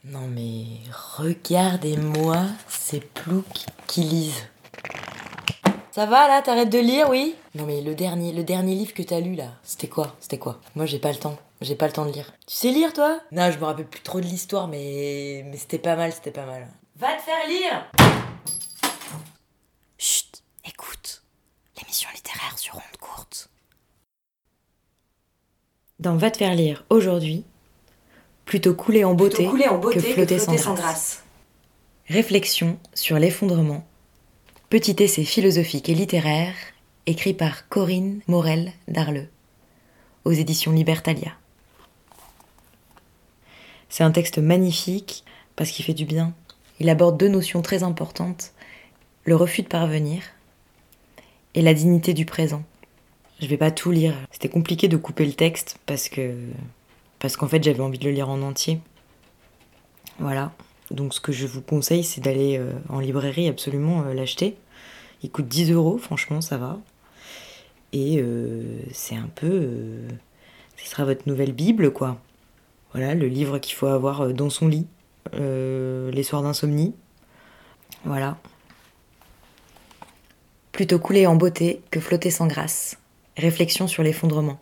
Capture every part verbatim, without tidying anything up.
Non mais regardez-moi ces ploucs qui lisent. Ça va là, t'arrêtes de lire, oui? Non mais le dernier, le dernier livre que t'as lu là, c'était quoi? C'était quoi? Moi j'ai pas le temps, j'ai pas le temps de lire. Tu sais lire toi? Non, je me rappelle plus trop de l'histoire, mais mais c'était pas mal, c'était pas mal. Va te faire lire! Chut, écoute, l'émission littéraire sur onde courte. Dans Va te faire lire aujourd'hui, plutôt couler en beauté, plutôt couler en beauté que flotter, que flotter sans, sans grâce. grâce. Réflexion sur l'effondrement. Petit essai philosophique et littéraire, écrit par Corinne Morel Darleux, aux éditions Libertalia. C'est un texte magnifique parce qu'il fait du bien. Il aborde deux notions très importantes, le refus de parvenir et la dignité du présent. Je vais pas tout lire. C'était compliqué de couper le texte parce que parce qu'en fait j'avais envie de le lire en entier. Voilà. Donc ce que je vous conseille, c'est d'aller euh, en librairie absolument euh, l'acheter. Il coûte dix euros, franchement ça va. Et euh, c'est un peu... Euh, ce sera votre nouvelle Bible, quoi. Voilà, le livre qu'il faut avoir dans son lit, euh, les soirs d'insomnie. Voilà. Plutôt couler en beauté que flotter sans grâce. Réflexion sur l'effondrement.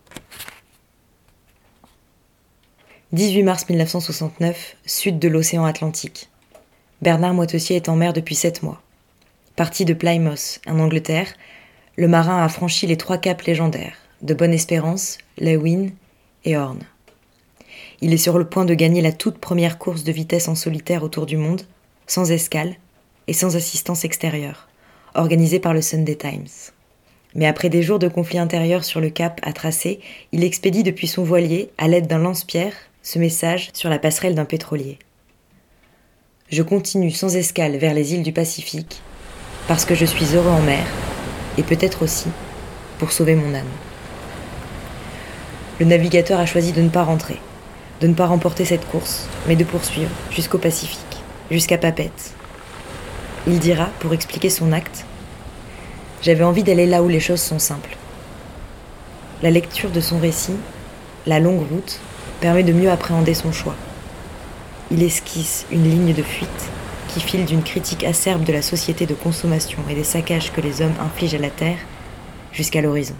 dix-huit mars mille neuf cent soixante-neuf, sud de l'océan Atlantique. Bernard Moitessier est en mer depuis sept mois. Parti de Plymouth, en Angleterre, le marin a franchi les trois caps légendaires, de Bonne-Espérance, Lewin et Horn. Il est sur le point de gagner la toute première course de vitesse en solitaire autour du monde, sans escale et sans assistance extérieure, organisée par le Sunday Times. Mais après des jours de conflit intérieur sur le cap à tracer, il expédie depuis son voilier, à l'aide d'un lance-pierre, ce message sur la passerelle d'un pétrolier. Je continue sans escale vers les îles du Pacifique, parce que je suis heureux en mer, et peut-être aussi pour sauver mon âme. Le navigateur a choisi de ne pas rentrer, de ne pas remporter cette course, mais de poursuivre jusqu'au Pacifique, jusqu'à Papeete. Il dira, pour expliquer son acte, « J'avais envie d'aller là où les choses sont simples. » La lecture de son récit, La longue route, permet de mieux appréhender son choix. Il esquisse une ligne de fuite qui file d'une critique acerbe de la société de consommation et des saccages que les hommes infligent à la terre jusqu'à l'horizon.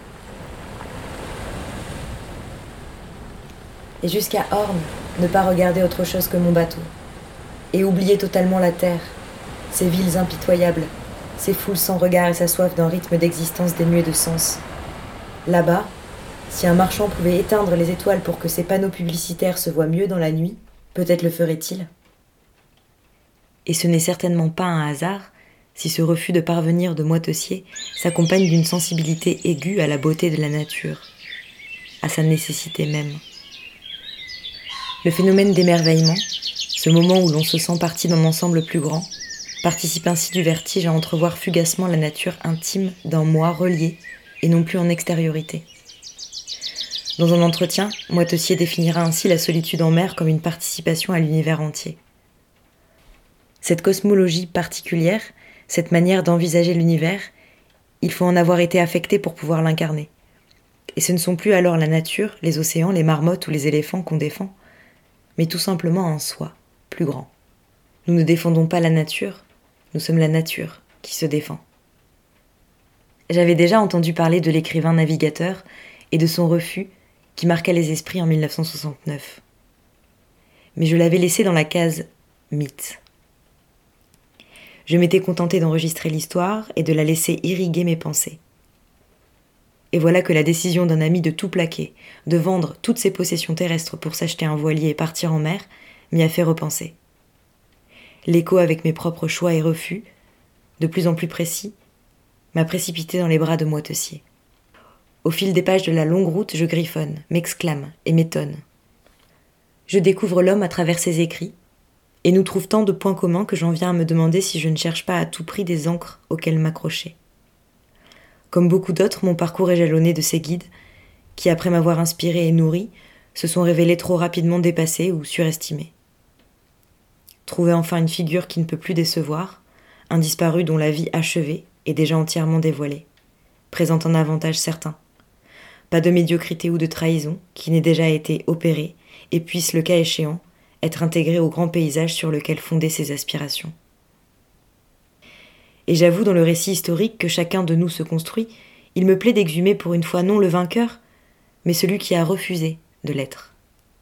Et jusqu'à Horn, ne pas regarder autre chose que mon bateau. Et oublier totalement la terre, ses villes impitoyables, ses foules sans regard et sa soif d'un rythme d'existence dénué de sens. Là-bas, si un marchand pouvait éteindre les étoiles pour que ses panneaux publicitaires se voient mieux dans la nuit, peut-être le ferait-il. Et ce n'est certainement pas un hasard si ce refus de parvenir de Moitessier s'accompagne d'une sensibilité aiguë à la beauté de la nature, à sa nécessité même. Le phénomène d'émerveillement, ce moment où l'on se sent partie d'un ensemble plus grand, participe ainsi du vertige à entrevoir fugacement la nature intime d'un moi relié et non plus en extériorité. Dans un entretien, Moitessier définira ainsi la solitude en mer comme une participation à l'univers entier. Cette cosmologie particulière, cette manière d'envisager l'univers, il faut en avoir été affecté pour pouvoir l'incarner. Et ce ne sont plus alors la nature, les océans, les marmottes ou les éléphants qu'on défend, mais tout simplement un soi, plus grand. Nous ne défendons pas la nature, nous sommes la nature qui se défend. J'avais déjà entendu parler de l'écrivain navigateur et de son refus qui marqua les esprits en mille neuf cent soixante-neuf. Mais je l'avais laissé dans la case mythe. Je m'étais contentée d'enregistrer l'histoire et de la laisser irriguer mes pensées. Et voilà que la décision d'un ami de tout plaquer, de vendre toutes ses possessions terrestres pour s'acheter un voilier et partir en mer, m'y a fait repenser. L'écho avec mes propres choix et refus, de plus en plus précis, m'a précipité dans les bras de Moitessier. Au fil des pages de la longue route, je griffonne, m'exclame et m'étonne. Je découvre l'homme à travers ses écrits, et nous trouve tant de points communs que j'en viens à me demander si je ne cherche pas à tout prix des ancres auxquelles m'accrocher. Comme beaucoup d'autres, mon parcours est jalonné de ces guides qui, après m'avoir inspiré et nourri, se sont révélés trop rapidement dépassés ou surestimés. Trouver enfin une figure qui ne peut plus décevoir, un disparu dont la vie achevée est déjà entièrement dévoilée, présente un avantage certain. Pas de médiocrité ou de trahison qui n'ait déjà été opérée et puisse, le cas échéant, être intégré au grand paysage sur lequel fondaient ses aspirations. Et j'avoue dans le récit historique que chacun de nous se construit, il me plaît d'exhumer pour une fois non le vainqueur, mais celui qui a refusé de l'être.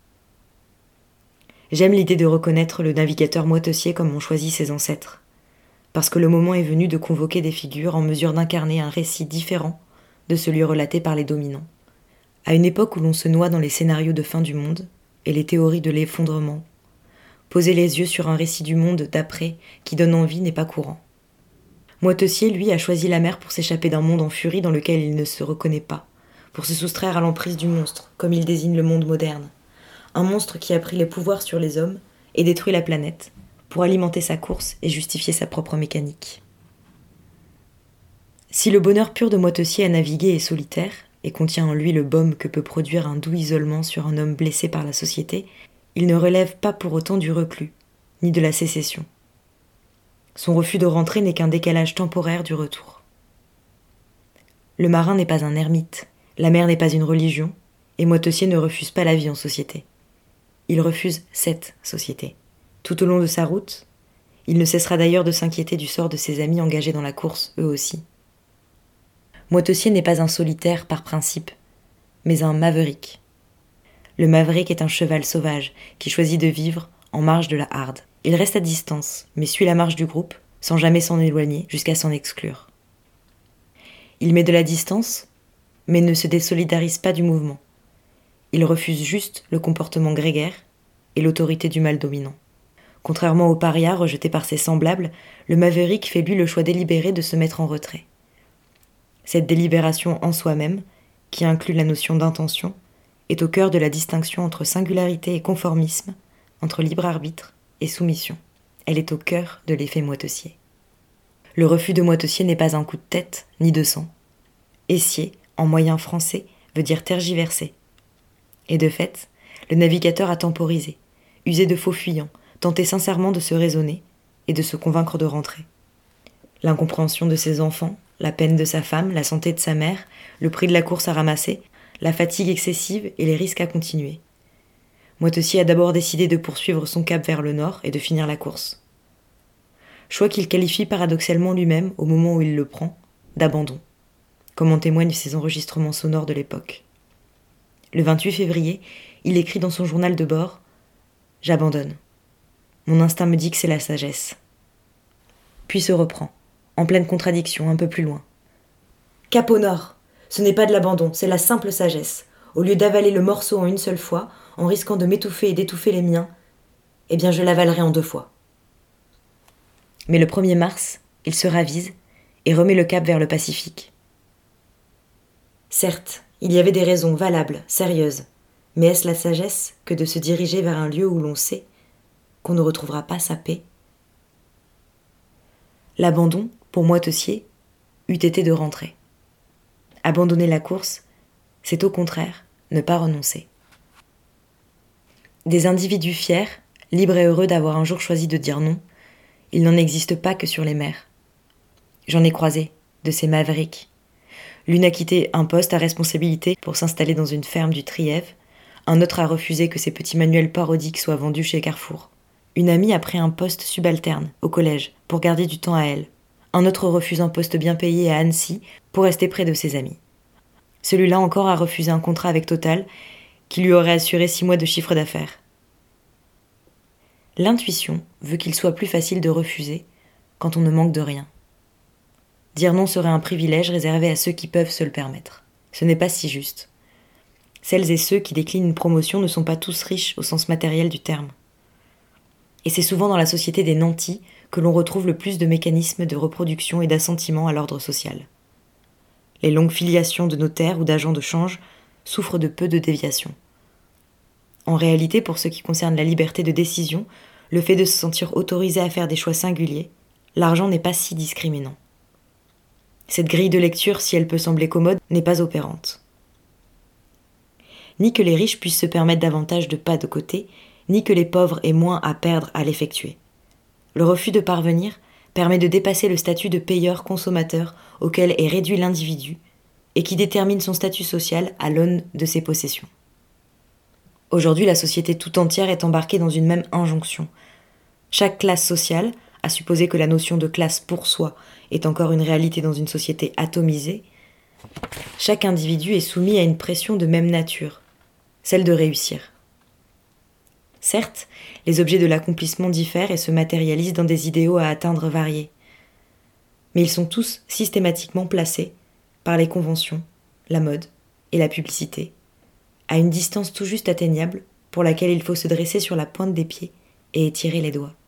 J'aime l'idée de reconnaître le navigateur moitessier comme ont choisi ses ancêtres, parce que le moment est venu de convoquer des figures en mesure d'incarner un récit différent de celui relaté par les dominants. À une époque où l'on se noie dans les scénarios de fin du monde et les théories de l'effondrement, poser les yeux sur un récit du monde d'après qui donne envie n'est pas courant. Moitessier, lui, a choisi la mer pour s'échapper d'un monde en furie dans lequel il ne se reconnaît pas, pour se soustraire à l'emprise du monstre, comme il désigne le monde moderne. Un monstre qui a pris les pouvoirs sur les hommes et détruit la planète, pour alimenter sa course et justifier sa propre mécanique. Si le bonheur pur de Moitessier à naviguer est solitaire, et contient en lui le baume que peut produire un doux isolement sur un homme blessé par la société, il ne relève pas pour autant du reclus, ni de la sécession. Son refus de rentrer n'est qu'un décalage temporaire du retour. Le marin n'est pas un ermite, la mer n'est pas une religion, et Moitessier ne refuse pas la vie en société. Il refuse cette société. Tout au long de sa route, il ne cessera d'ailleurs de s'inquiéter du sort de ses amis engagés dans la course, eux aussi. Moitessier n'est pas un solitaire par principe, mais un maverick. Le maverick est un cheval sauvage qui choisit de vivre en marge de la harde. Il reste à distance, mais suit la marche du groupe, sans jamais s'en éloigner jusqu'à s'en exclure. Il met de la distance, mais ne se désolidarise pas du mouvement. Il refuse juste le comportement grégaire et l'autorité du mâle dominant. Contrairement au paria rejeté par ses semblables, le maverick fait lui le choix délibéré de se mettre en retrait. Cette délibération en soi-même, qui inclut la notion d'intention, est au cœur de la distinction entre singularité et conformisme, entre libre arbitre et soumission. Elle est au cœur de l'effet Moitessier. Le refus de Moitessier n'est pas un coup de tête, ni de sang. Essier, en moyen français, veut dire tergiverser. Et de fait, le navigateur a temporisé, usé de faux fuyants, tenté sincèrement de se raisonner et de se convaincre de rentrer. L'incompréhension de ses enfants, la peine de sa femme, la santé de sa mère, le prix de la course à ramasser, la fatigue excessive et les risques à continuer. Moitessier a d'abord décidé de poursuivre son cap vers le nord et de finir la course. Choix qu'il qualifie paradoxalement lui-même, au moment où il le prend, d'abandon, comme en témoignent ses enregistrements sonores de l'époque. Le vingt-huit février, il écrit dans son journal de bord « J'abandonne. Mon instinct me dit que c'est la sagesse. » Puis se reprend, en pleine contradiction, un peu plus loin. « Cap au nord, ce n'est pas de l'abandon, c'est la simple sagesse. Au lieu d'avaler le morceau en une seule fois, en risquant de m'étouffer et d'étouffer les miens, eh bien je l'avalerai en deux fois. » Mais le premier mars, il se ravise et remet le cap vers le Pacifique. Certes, il y avait des raisons valables, sérieuses, mais est-ce la sagesse que de se diriger vers un lieu où l'on sait qu'on ne retrouvera pas sa paix ? L'abandon, pour Moitessier, eût été de rentrer. Abandonner la course, c'est au contraire ne pas renoncer. Des individus fiers, libres et heureux d'avoir un jour choisi de dire non, il n'en existe pas que sur les mers. J'en ai croisé, de ces mavericks. L'une a quitté un poste à responsabilité pour s'installer dans une ferme du Trièves, un autre a refusé que ses petits manuels parodiques soient vendus chez Carrefour. Une amie a pris un poste subalterne, au collège, pour garder du temps à elle. Un autre refuse un poste bien payé à Annecy pour rester près de ses amis. Celui-là encore a refusé un contrat avec Total qui lui aurait assuré six mois de chiffre d'affaires. L'intuition veut qu'il soit plus facile de refuser quand on ne manque de rien. Dire non serait un privilège réservé à ceux qui peuvent se le permettre. Ce n'est pas si juste. Celles et ceux qui déclinent une promotion ne sont pas tous riches au sens matériel du terme. Et c'est souvent dans la société des nantis que l'on retrouve le plus de mécanismes de reproduction et d'assentiment à l'ordre social. Les longues filiations de notaires ou d'agents de change souffrent de peu de déviations. En réalité, pour ce qui concerne la liberté de décision, le fait de se sentir autorisé à faire des choix singuliers, l'argent n'est pas si discriminant. Cette grille de lecture, si elle peut sembler commode, n'est pas opérante. Ni que les riches puissent se permettre davantage de pas de côté, ni que les pauvres aient moins à perdre à l'effectuer. Le refus de parvenir permet de dépasser le statut de payeur-consommateur auquel est réduit l'individu et qui détermine son statut social à l'aune de ses possessions. Aujourd'hui, la société tout entière est embarquée dans une même injonction. Chaque classe sociale, à supposer que la notion de classe pour soi est encore une réalité dans une société atomisée, chaque individu est soumis à une pression de même nature, celle de réussir. Certes, les objets de l'accomplissement diffèrent et se matérialisent dans des idéaux à atteindre variés. Mais ils sont tous systématiquement placés, par les conventions, la mode et la publicité, à une distance tout juste atteignable pour laquelle il faut se dresser sur la pointe des pieds et étirer les doigts.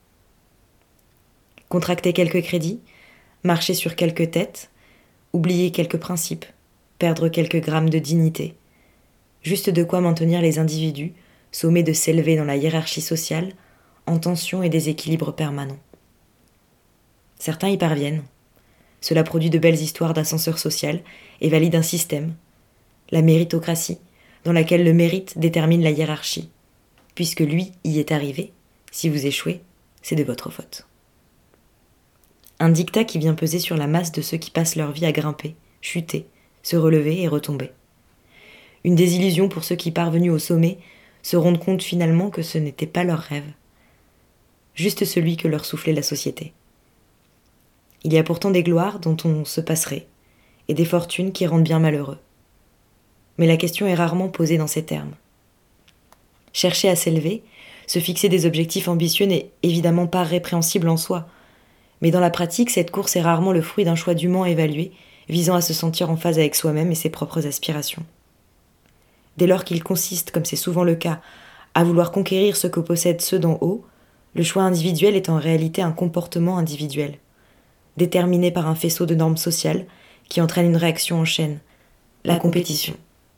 Contracter quelques crédits, marcher sur quelques têtes, oublier quelques principes, perdre quelques grammes de dignité, juste de quoi maintenir les individus sommés de s'élever dans la hiérarchie sociale, en tension et déséquilibre permanent. Certains y parviennent. Cela produit de belles histoires d'ascenseur social et valide un système, la méritocratie, dans laquelle le mérite détermine la hiérarchie. Puisque lui y est arrivé, si vous échouez, c'est de votre faute. Un diktat qui vient peser sur la masse de ceux qui passent leur vie à grimper, chuter, se relever et retomber. Une désillusion pour ceux qui, parvenus au sommet, se rendent compte finalement que ce n'était pas leur rêve, juste celui que leur soufflait la société. Il y a pourtant des gloires dont on se passerait, et des fortunes qui rendent bien malheureux. Mais la question est rarement posée dans ces termes. Chercher à s'élever, se fixer des objectifs ambitieux n'est évidemment pas répréhensible en soi, mais dans la pratique, cette course est rarement le fruit d'un choix dûment évalué, visant à se sentir en phase avec soi-même et ses propres aspirations. Dès lors qu'il consiste, comme c'est souvent le cas, à vouloir conquérir ce que possèdent ceux d'en haut, le choix individuel est en réalité un comportement individuel, déterminé par un faisceau de normes sociales qui entraîne une réaction en chaîne, la compétition.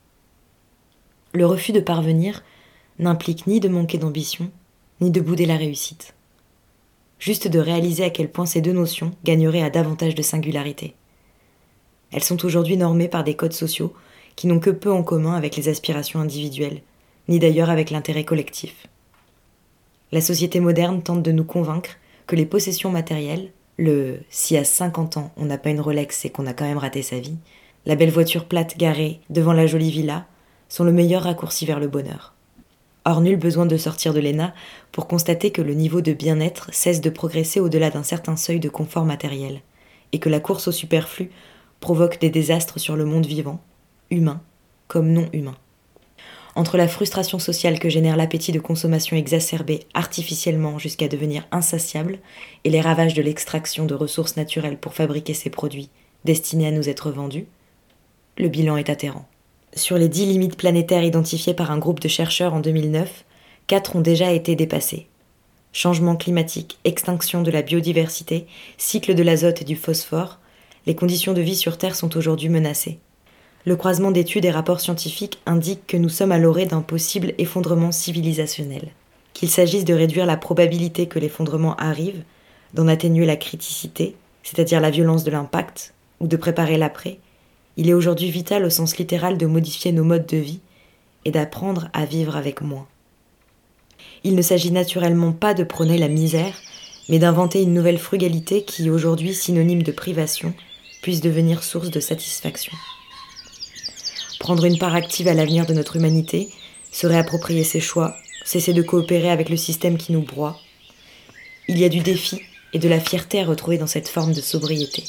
Le refus de parvenir n'implique ni de manquer d'ambition, ni de bouder la réussite. Juste de réaliser à quel point ces deux notions gagneraient à davantage de singularité. Elles sont aujourd'hui normées par des codes sociaux qui n'ont que peu en commun avec les aspirations individuelles, ni d'ailleurs avec l'intérêt collectif. La société moderne tente de nous convaincre que les possessions matérielles, le « si à cinquante ans on n'a pas une Rolex, c'est qu'on a quand même raté sa vie », la belle voiture plate garée devant la jolie villa, sont le meilleur raccourci vers le bonheur. Or, nul besoin de sortir de l'E N A pour constater que le niveau de bien-être cesse de progresser au-delà d'un certain seuil de confort matériel, et que la course au superflu provoque des désastres sur le monde vivant, humain comme non humain. Entre la frustration sociale que génère l'appétit de consommation exacerbé artificiellement jusqu'à devenir insatiable et les ravages de l'extraction de ressources naturelles pour fabriquer ces produits destinés à nous être vendus, le bilan est atterrant. Sur les dix limites planétaires identifiées par un groupe de chercheurs en deux mille neuf, quatre ont déjà été dépassées. Changement climatique, extinction de la biodiversité, cycle de l'azote et du phosphore, les conditions de vie sur Terre sont aujourd'hui menacées. Le croisement d'études et rapports scientifiques indique que nous sommes à l'orée d'un possible effondrement civilisationnel. Qu'il s'agisse de réduire la probabilité que l'effondrement arrive, d'en atténuer la criticité, c'est-à-dire la violence de l'impact, ou de préparer l'après, il est aujourd'hui vital au sens littéral de modifier nos modes de vie et d'apprendre à vivre avec moins. Il ne s'agit naturellement pas de prôner la misère, mais d'inventer une nouvelle frugalité qui, aujourd'hui synonyme de privation, puisse devenir source de satisfaction. Prendre une part active à l'avenir de notre humanité, se réapproprier ses choix, cesser de coopérer avec le système qui nous broie. Il y a du défi et de la fierté à retrouver dans cette forme de sobriété.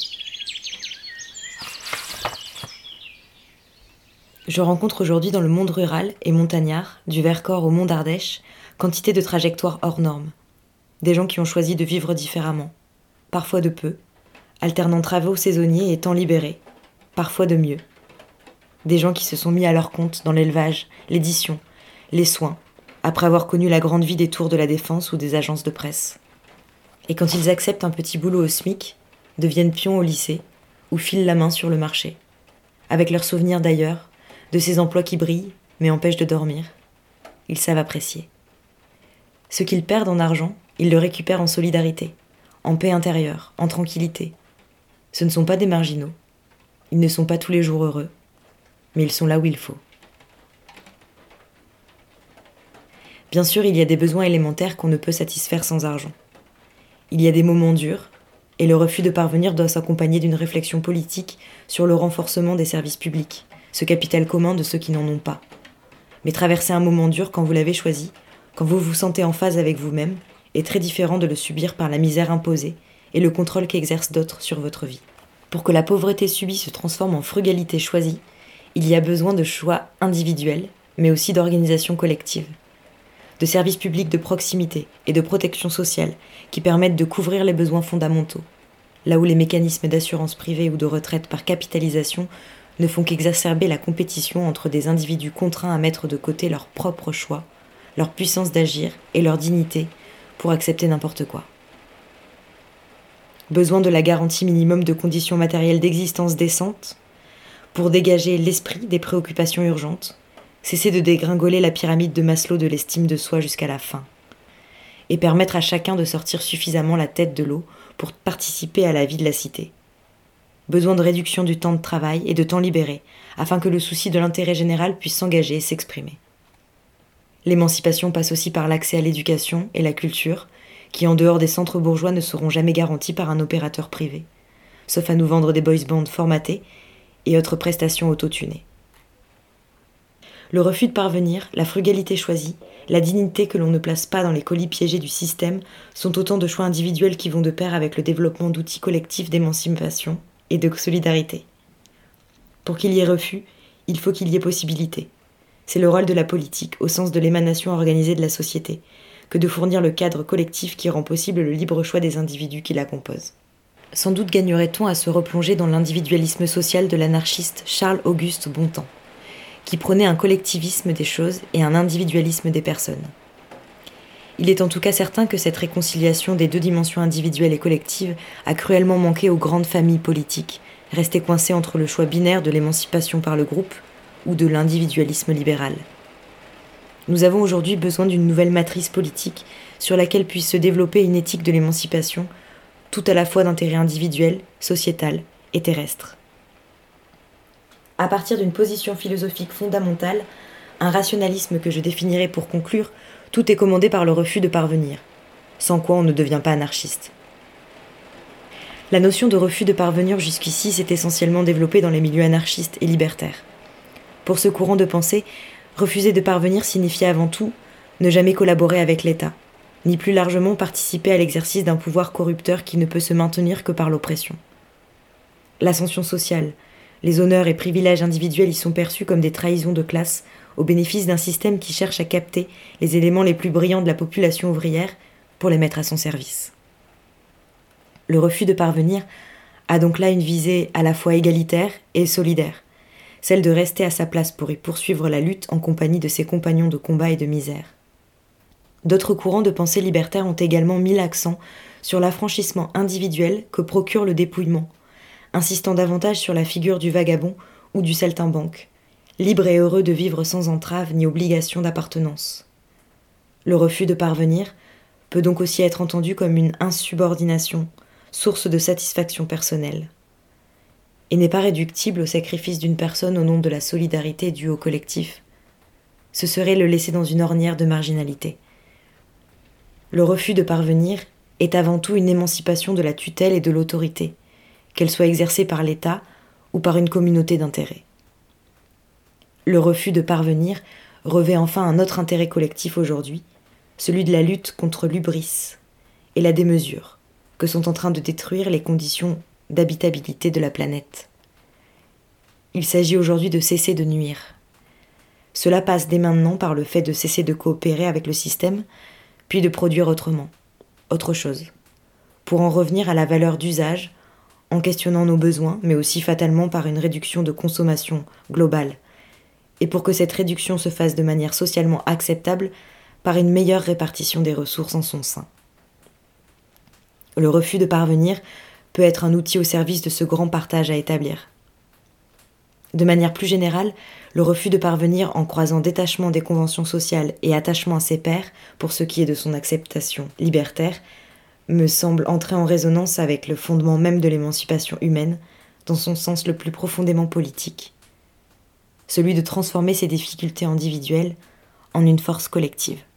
Je rencontre aujourd'hui dans le monde rural et montagnard, du Vercors au Mont d'Ardèche, quantité de trajectoires hors normes. Des gens qui ont choisi de vivre différemment, parfois de peu, alternant travaux saisonniers et temps libérés, parfois de mieux. Des gens qui se sont mis à leur compte dans l'élevage, l'édition, les soins, après avoir connu la grande vie des tours de la Défense ou des agences de presse. Et quand ils acceptent un petit boulot au SMIC, deviennent pions au lycée ou filent la main sur le marché, avec leurs souvenirs d'ailleurs, de ces emplois qui brillent mais empêchent de dormir, ils savent apprécier. Ce qu'ils perdent en argent, ils le récupèrent en solidarité, en paix intérieure, en tranquillité. Ce ne sont pas des marginaux, ils ne sont pas tous les jours heureux, mais ils sont là où il faut. Bien sûr, il y a des besoins élémentaires qu'on ne peut satisfaire sans argent. Il y a des moments durs, et le refus de parvenir doit s'accompagner d'une réflexion politique sur le renforcement des services publics, ce capital commun de ceux qui n'en ont pas. Mais traverser un moment dur quand vous l'avez choisi, quand vous vous sentez en phase avec vous-même, est très différent de le subir par la misère imposée et le contrôle qu'exercent d'autres sur votre vie. Pour que la pauvreté subie se transforme en frugalité choisie, il y a besoin de choix individuels, mais aussi d'organisations collectives, de services publics de proximité et de protection sociale qui permettent de couvrir les besoins fondamentaux, là où les mécanismes d'assurance privée ou de retraite par capitalisation ne font qu'exacerber la compétition entre des individus contraints à mettre de côté leurs propres choix, leur puissance d'agir et leur dignité pour accepter n'importe quoi. Besoin de la garantie minimum de conditions matérielles d'existence décentes pour dégager l'esprit des préoccupations urgentes, cesser de dégringoler la pyramide de Maslow de l'estime de soi jusqu'à la fin, et permettre à chacun de sortir suffisamment la tête de l'eau pour participer à la vie de la cité. Besoin de réduction du temps de travail et de temps libéré, afin que le souci de l'intérêt général puisse s'engager et s'exprimer. L'émancipation passe aussi par l'accès à l'éducation et la culture, qui en dehors des centres bourgeois ne seront jamais garantis par un opérateur privé, sauf à nous vendre des boys bands formatés et autres prestations autotunées. Le refus de parvenir, la frugalité choisie, la dignité que l'on ne place pas dans les colis piégés du système sont autant de choix individuels qui vont de pair avec le développement d'outils collectifs d'émancipation et de solidarité. Pour qu'il y ait refus, il faut qu'il y ait possibilité. C'est le rôle de la politique, au sens de l'émanation organisée de la société, que de fournir le cadre collectif qui rend possible le libre choix des individus qui la composent. Sans doute gagnerait-on à se replonger dans l'individualisme social de l'anarchiste Charles-Auguste Bontemps, qui prônait un collectivisme des choses et un individualisme des personnes. Il est en tout cas certain que cette réconciliation des deux dimensions individuelles et collectives a cruellement manqué aux grandes familles politiques, restées coincées entre le choix binaire de l'émancipation par le groupe ou de l'individualisme libéral. Nous avons aujourd'hui besoin d'une nouvelle matrice politique sur laquelle puisse se développer une éthique de l'émancipation, tout à la fois d'intérêt individuel, sociétal et terrestre. À partir d'une position philosophique fondamentale, un rationalisme que je définirai pour conclure, tout est commandé par le refus de parvenir, sans quoi on ne devient pas anarchiste. La notion de refus de parvenir jusqu'ici s'est essentiellement développée dans les milieux anarchistes et libertaires. Pour ce courant de pensée, refuser de parvenir signifiait avant tout ne jamais collaborer avec l'État, ni plus largement participer à l'exercice d'un pouvoir corrupteur qui ne peut se maintenir que par l'oppression. L'ascension sociale, les honneurs et privilèges individuels y sont perçus comme des trahisons de classe au bénéfice d'un système qui cherche à capter les éléments les plus brillants de la population ouvrière pour les mettre à son service. Le refus de parvenir a donc là une visée à la fois égalitaire et solidaire, celle de rester à sa place pour y poursuivre la lutte en compagnie de ses compagnons de combat et de misère. D'autres courants de pensée libertaire ont également mis l'accent sur l'affranchissement individuel que procure le dépouillement, insistant davantage sur la figure du vagabond ou du saltimbanque, libre et heureux de vivre sans entrave ni obligation d'appartenance. Le refus de parvenir peut donc aussi être entendu comme une insubordination, source de satisfaction personnelle, et n'est pas réductible au sacrifice d'une personne au nom de la solidarité due au collectif. Ce serait le laisser dans une ornière de marginalité. Le refus de parvenir est avant tout une émancipation de la tutelle et de l'autorité, qu'elle soit exercée par l'État ou par une communauté d'intérêts. Le refus de parvenir revêt enfin un autre intérêt collectif aujourd'hui, celui de la lutte contre l'hubris et la démesure, que sont en train de détruire les conditions d'habitabilité de la planète. Il s'agit aujourd'hui de cesser de nuire. Cela passe dès maintenant par le fait de cesser de coopérer avec le système, puis de produire autrement, autre chose, pour en revenir à la valeur d'usage, en questionnant nos besoins, mais aussi fatalement par une réduction de consommation globale, et pour que cette réduction se fasse de manière socialement acceptable par une meilleure répartition des ressources en son sein. Le refus de parvenir peut être un outil au service de ce grand partage à établir. De manière plus générale, le refus de parvenir en croisant détachement des conventions sociales et attachement à ses pairs, pour ce qui est de son acceptation libertaire, me semble entrer en résonance avec le fondement même de l'émancipation humaine, dans son sens le plus profondément politique, celui de transformer ses difficultés individuelles en une force collective.